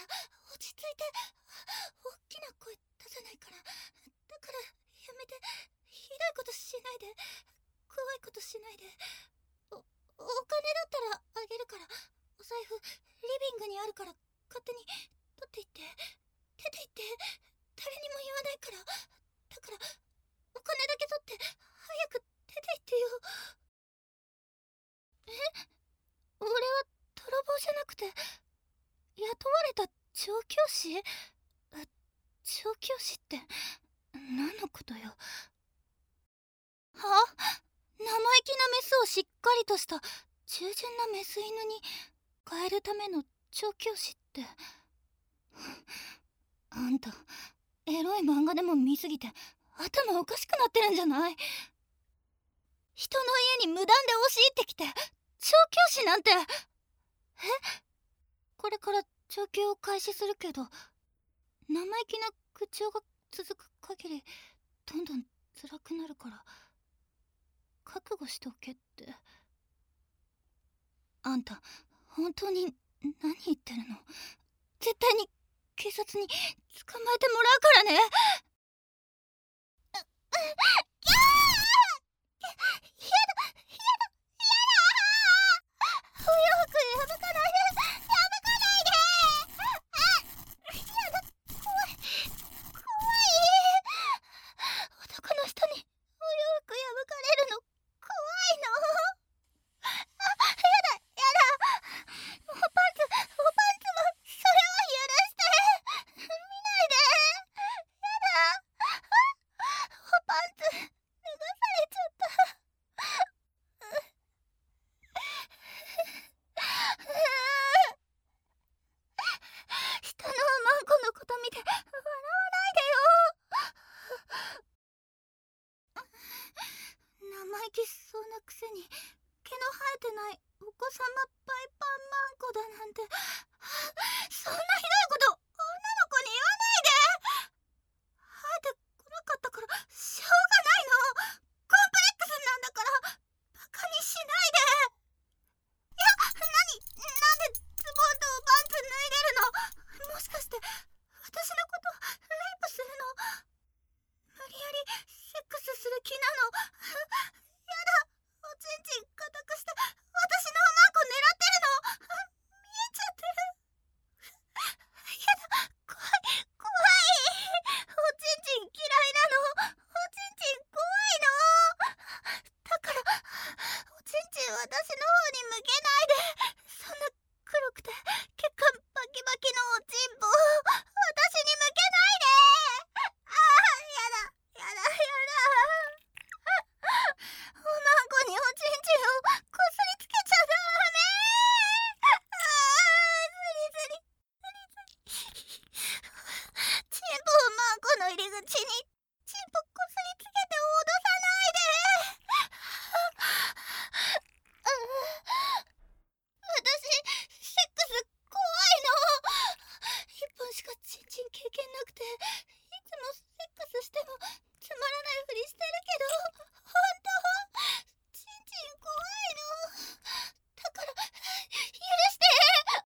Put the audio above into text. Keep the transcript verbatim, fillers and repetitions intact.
ら落ち着いて。大きな声出さないから。だからやめて。ひどいことしないで。怖いことしないで。お、お金だったらあげるから。お財布リビングにあるから勝手に取っていって。出て行って。誰にも言わないから。だからお金だけ取って早く出て行ってよ。え？俺は泥棒じゃなくて雇われた調教師？調教師って何のことよ。は？生意気なメスをしっかりとした従順なメス犬に変えるための調教師って。あんたエロい漫画でも見すぎて頭おかしくなってるんじゃない？人の家に無断で押し入ってきて調教師なんて。え？これから調教を開始するけど生意気な口調が続く限りどんどん辛くなるから覚悟しておけって。あんた本当に何言ってるの？絶対に警察に捕まえてもらうからね。